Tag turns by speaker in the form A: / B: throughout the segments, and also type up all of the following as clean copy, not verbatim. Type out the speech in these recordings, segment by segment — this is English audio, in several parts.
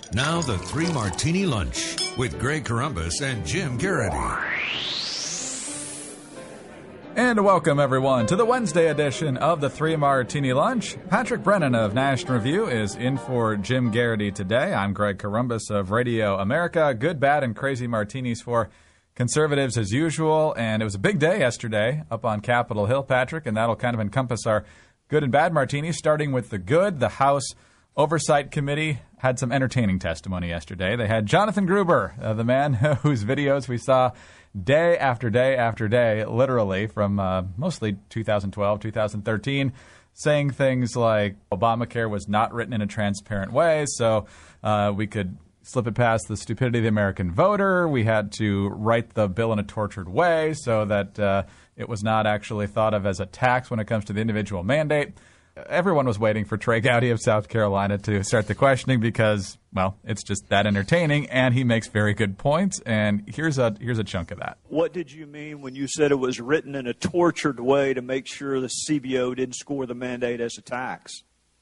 A: Now the Three Martini Lunch with Greg Corombos and Jim Garrity.
B: And welcome, everyone, to the Wednesday edition of the Three Martini Lunch. Patrick Brennan of National Review is in for Jim Garrity today. I'm Greg Corombos of Radio America. Good, bad, and crazy martinis for conservatives as usual. And it was a big day yesterday up on Capitol Hill, Patrick, and that'll kind of encompass our good and bad martinis, starting with the good. The House Oversight Committee had some entertaining testimony yesterday. They had Jonathan Gruber, the man whose videos we saw day after day after day, literally from mostly 2012, 2013, saying things like Obamacare was not written in a transparent way, so we could slip it past the stupidity of the American voter. We had to write the bill in a tortured way so that it was not actually thought of as a tax when it comes to the individual mandate. Everyone was waiting for Trey Gowdy of South Carolina to start the questioning because, well, it's just that entertaining, and he makes very good points, and here's a chunk of that.
C: What did you mean when you said it was written in a tortured way to make sure the CBO didn't score the mandate as a tax?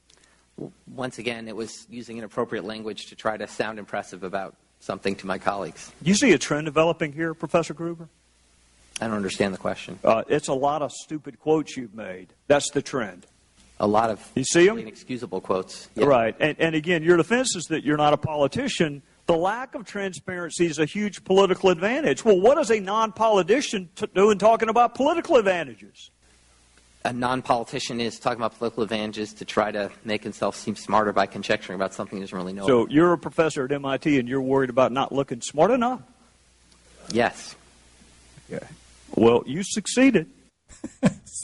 D: Once again, it was using inappropriate language to try to sound impressive about something to my colleagues.
C: You see a trend developing here, Professor Gruber?
D: I don't understand the question.
C: It's a lot of stupid quotes you've made. That's the trend.
D: A lot of
C: you see them?
D: inexcusable quotes. Yeah.
C: Right. And again, your defense is that you're not a politician. The lack of transparency is a huge political advantage. Well, what is a non-politician do in talking about political advantages?
D: A non-politician is talking about political advantages to try to make himself seem smarter by conjecturing about something he doesn't really know.
C: So you're a professor at MIT and you're worried about not looking smart enough?
D: Yes.
C: Okay. Well, you succeeded.
B: So,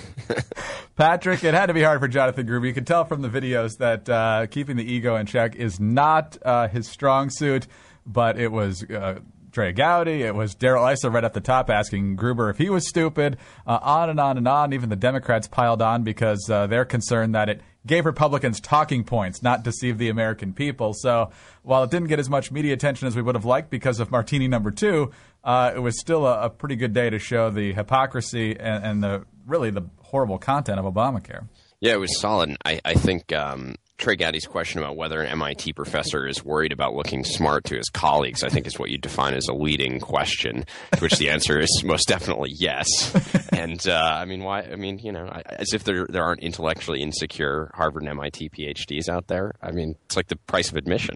B: Patrick, it had to be hard for Jonathan Gruber. You could tell from the videos that keeping the ego in check is not his strong suit, but it was Trey Gowdy, it was Darrell Issa right at the top asking Gruber if he was stupid, on and on and on. Even the Democrats piled on because they're concerned that it gave Republicans talking points, not deceived the American people. So while it didn't get as much media attention as we would have liked because of Martini number 2, it was still a pretty good day to show the hypocrisy and the really the horrible content of Obamacare.
E: Yeah, it was solid. I think Trey Gowdy's question about whether an MIT professor is worried about looking smart to his colleagues, I think is what you define as a leading question, to which the answer is most definitely yes. And I mean, why? I mean, you know, as if there aren't intellectually insecure Harvard and MIT PhDs out there. I mean, it's like the price of admission.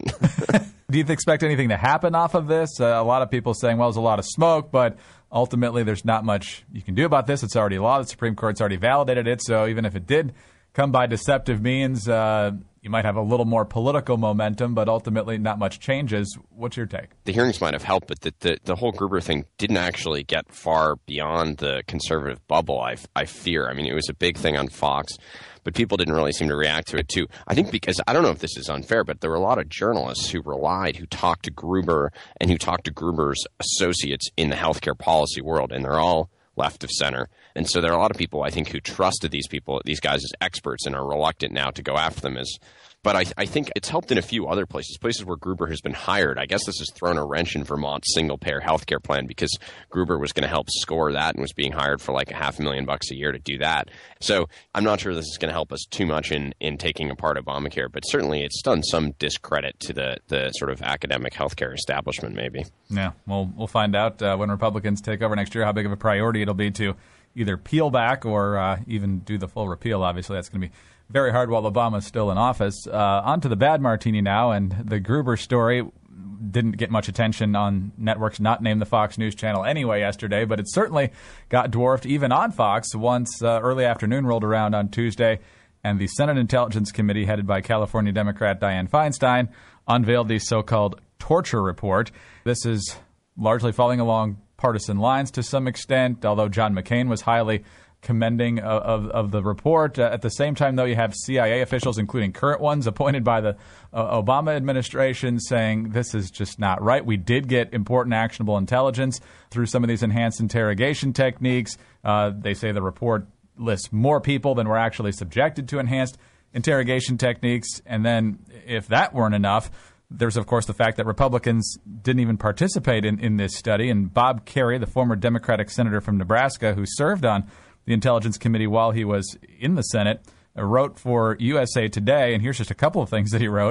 B: Do you expect anything to happen off of this? A lot of people saying, well, there's a lot of smoke, but ultimately there's not much you can do about this. It's already law. The Supreme Court's already validated it. So even if it did come by deceptive means, you might have a little more political momentum, but ultimately not much changes. What's your take?
E: The hearings might have helped, but the whole Gruber thing didn't actually get far beyond the conservative bubble, I fear. I mean, it was a big thing on Fox, but people didn't really seem to react to it, too. I think because, I don't know if this is unfair, but there were a lot of journalists who talked to Gruber and who talked to Gruber's associates in the healthcare policy world, and they're all left of center. And so there are a lot of people, I think, who trusted these guys as experts and are reluctant now to go after them but I think it's helped in a few other places where Gruber has been hired. I guess this has thrown a wrench in Vermont's single-payer health care plan because Gruber was going to help score that and was being hired for like $500,000 a year to do that. So I'm not sure this is going to help us too much in taking apart Obamacare, but certainly it's done some discredit to the sort of academic healthcare establishment maybe.
B: Yeah, well, we'll find out when Republicans take over next year how big of a priority it'll be to either peel back or even do the full repeal. Obviously, that's going to be very hard while Obama's still in office. On to the bad martini now, and the Gruber story didn't get much attention on networks not named the Fox News Channel anyway yesterday, but it certainly got dwarfed even on Fox once early afternoon rolled around on Tuesday, and the Senate Intelligence Committee, headed by California Democrat Dianne Feinstein, unveiled the so-called torture report. This is largely following along partisan lines to some extent, although John McCain was highly commending of the report. At the same time, though, you have CIA officials, including current ones, appointed by the Obama administration, saying this is just not right. We did get important actionable intelligence through some of these enhanced interrogation techniques. They say the report lists more people than were actually subjected to enhanced interrogation techniques. And then if that weren't enough, there's, of course, the fact that Republicans didn't even participate in this study. And Bob Kerrey, the former Democratic senator from Nebraska who served on the Intelligence Committee while he was in the Senate, wrote for USA Today, and here's just a couple of things that he wrote.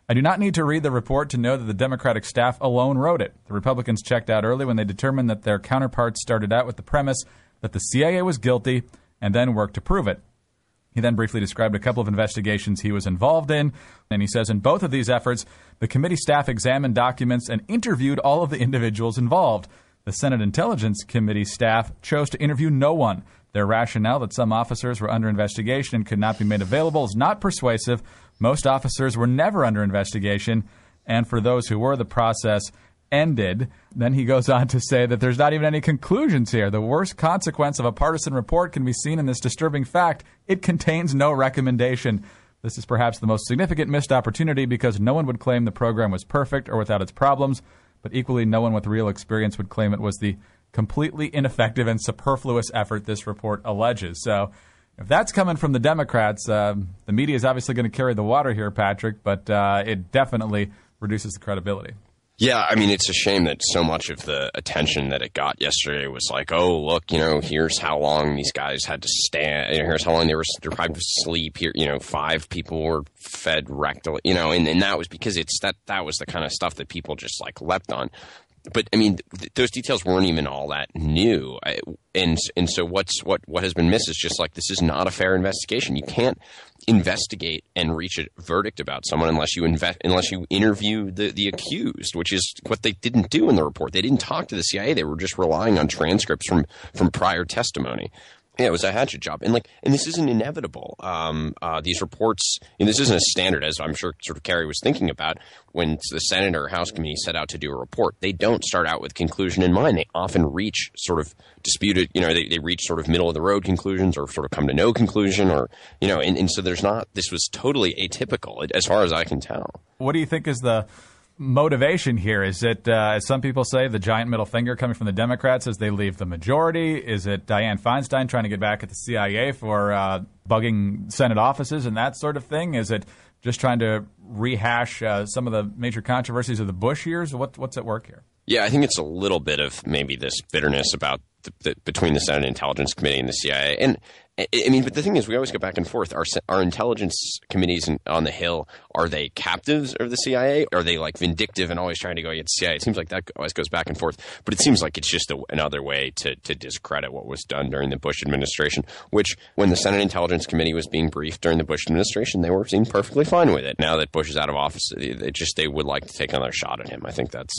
B: I do not need to read the report to know that the Democratic staff alone wrote it. The Republicans checked out early when they determined that their counterparts started out with the premise that the CIA was guilty and then worked to prove it. He then briefly described a couple of investigations he was involved in, and he says in both of these efforts, the committee staff examined documents and interviewed all of the individuals involved. The Senate Intelligence Committee staff chose to interview no one. Their rationale that some officers were under investigation and could not be made available is not persuasive. Most officers were never under investigation, and for those who were, the process ended. Then he goes on to say that there's not even any conclusions here. The worst consequence of a partisan report can be seen in this disturbing fact. It contains no recommendation. This is perhaps the most significant missed opportunity because no one would claim the program was perfect or without its problems, but equally no one with real experience would claim it was the completely ineffective and superfluous effort this report alleges. So if that's coming from the Democrats, the media is obviously going to carry the water here, Patrick, but it definitely reduces the credibility.
E: Yeah, I mean, it's a shame that so much of the attention that it got yesterday was like, oh, look, here's how long these guys had to stand. Here's how long they were deprived of sleep. Here, 5 people were fed rectal, and that was because that was the kind of stuff that people just like leapt on. But I mean, those details weren't even all that new, and so what has been missed is just like this is not a fair investigation. You can't investigate and reach a verdict about someone unless you interview the accused, which is what they didn't do in the report. They didn't talk to the CIA. They were just relying on transcripts from prior testimony. Yeah, it was a hatchet job. And this isn't inevitable. These reports, this isn't a standard, as I'm sure sort of Kerry was thinking about, when the Senate or House committee set out to do a report. They don't start out with conclusion in mind. They often reach sort of disputed, they reach sort of middle of the road conclusions or sort of come to no conclusion and so this was totally atypical as far as I can tell.
B: What do you think is the motivation here? Is it, as some people say, the giant middle finger coming from the Democrats as they leave the majority? Is it Dianne Feinstein trying to get back at the CIA for bugging Senate offices and that sort of thing? Is it just trying to rehash some of the major controversies of the Bush years? What's at work here? Yeah,
E: I think it's a little bit of maybe this bitterness about between the Senate Intelligence Committee and the CIA. And I mean, but the thing is, we always go back and forth. Our intelligence committees on the Hill, are they captives of the CIA? Are they like vindictive and always trying to go against the CIA? It seems like that always goes back and forth. But it seems like it's just another way to discredit what was done during the Bush administration, which when the Senate Intelligence Committee was being briefed during the Bush administration, they seemed perfectly fine with it. Now that Bush is out of office, they would like to take another shot at him. I think that's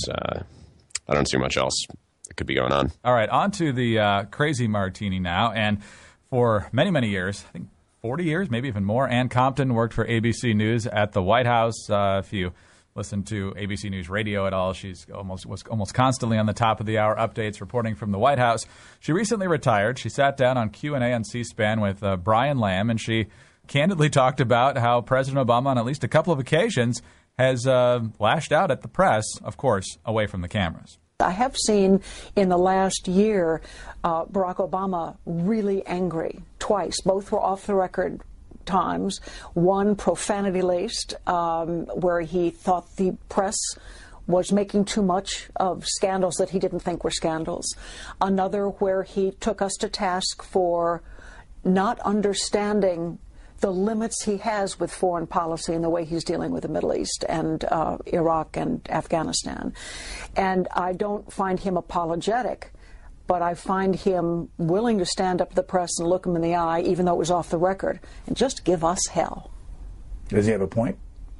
E: I don't see much else that could be going on. All right, on to the crazy martini now. And for many, many years, I think 40 years, maybe even more, Ann Compton worked for ABC News at the White House. If you listen to ABC News Radio at all, she's was almost constantly on the top of the hour updates reporting from the White House. She recently retired. She sat down on Q&A on C-SPAN with Brian Lamb, and she candidly talked about how President Obama, on at least a couple of occasions, has lashed out at the press, of course, away from the cameras.
F: I have seen in the last year Barack Obama really angry twice. Both were off-the-record times. One profanity-laced, where he thought the press was making too much of scandals that he didn't think were scandals. Another where he took us to task for not understanding the limits he has with foreign policy and the way he's dealing with the Middle East and Iraq and Afghanistan. And I don't find him apologetic, but I find him willing to stand up to the press and look him in the eye, even though it was off the record, and just give us hell.
G: Does he have a point?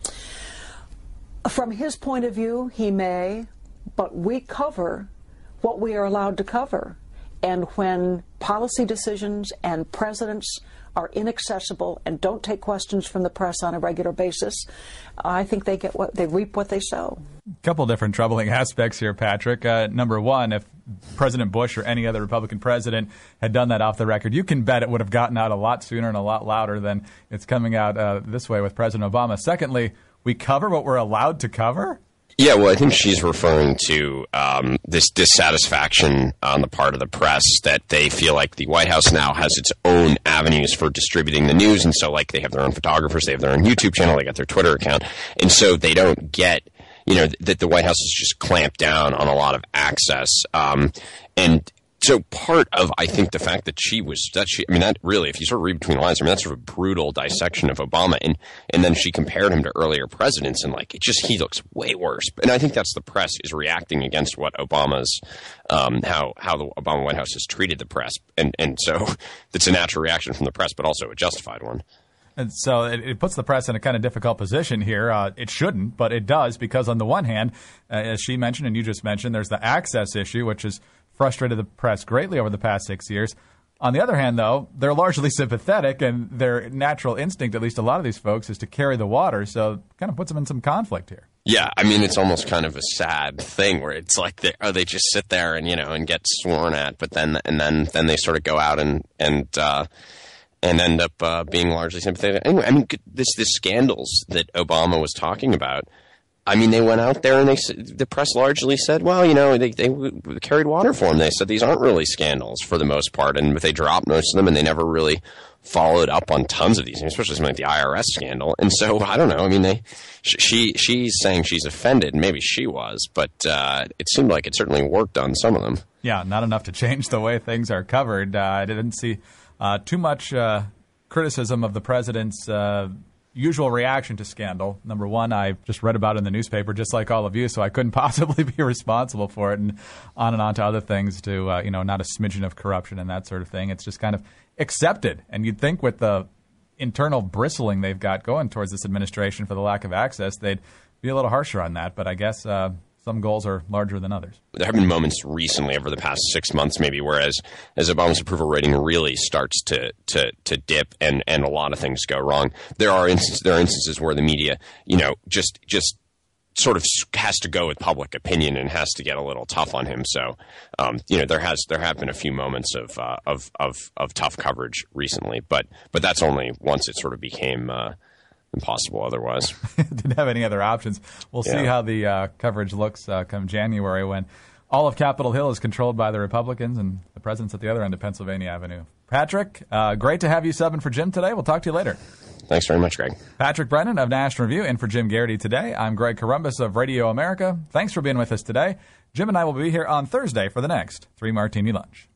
F: From his point of view, he may, but we cover what we are allowed to cover. And when policy decisions and presidents are inaccessible and don't take questions from the press on a regular basis, I think they reap what they sow.
B: A couple different troubling aspects here, Patrick. Number one, if President Bush or any other Republican president had done that off the record, you can bet it would have gotten out a lot sooner and a lot louder than it's coming out this way with President Obama. Secondly, we cover what we're allowed to cover?
E: Yeah, well, I think she's referring to this dissatisfaction on the part of the press that they feel like the White House now has its own avenues for distributing the news. And so, like, they have their own photographers, they have their own YouTube channel, they got their Twitter account. And so they don't get, that the White House has just clamped down on a lot of access. And So part of, I think, the fact that that really, if you sort of read between the lines, I mean, that's sort of a brutal dissection of Obama. And then she compared him to earlier presidents, and he looks way worse. And I think that's the press is reacting against what Obama's, how the Obama White House has treated the press. And so it's a natural reaction from the press, but also a justified one.
B: And so it puts the press in a kind of difficult position here. It shouldn't, but it does, because on the one hand, as she mentioned and you just mentioned, there's the access issue, which has frustrated the press greatly over the past 6 years. On the other hand, though, they're largely sympathetic, and their natural instinct, at least a lot of these folks, is to carry the water. So it kind of puts them in some conflict here. Yeah,
E: I mean, it's almost kind of a sad thing where it's like they just sit there and get sworn at, but then they sort of go out and end up being largely sympathetic. Anyway, I mean, the scandals that Obama was talking about, I mean, they went out there and the press largely said, well, they carried water for him. They said these aren't really scandals for the most part, and they dropped most of them, and they never really followed up on tons of these, especially something like the IRS scandal. And so, I don't know. I mean, she's saying she's offended. Maybe she was, but it seemed like it certainly worked on some of them.
B: Yeah, not enough to change the way things are covered. I didn't see too much criticism of the president's usual reaction to scandal. Number one, I just read about it in the newspaper, just like all of you, so I couldn't possibly be responsible for it, and on to other things to, not a smidgen of corruption and that sort of thing. It's just kind of accepted. And you'd think with the internal bristling they've got going towards this administration for the lack of access, they'd be a little harsher on that. But I guess some goals are larger than others.
E: There have been moments recently over the past 6 months maybe where as Obama's approval rating really starts to dip and a lot of things go wrong. There are instances where the media, just sort of has to go with public opinion and has to get a little tough on him. So, there have been a few moments of tough coverage recently, but that's only once it sort of became impossible otherwise.
B: Didn't have any other options. We'll see how the coverage looks come January when all of Capitol Hill is controlled by the Republicans and the president's at the other end of Pennsylvania Avenue. Patrick, great to have you subbing for Jim today. We'll talk to you later.
E: Thanks very much, Greg.
B: Patrick Brennan of National Review in for Jim Garrity today. I'm Greg Corombos of Radio America. Thanks for being with us today. Jim and I will be here on Thursday for the next 3 Martini Lunch.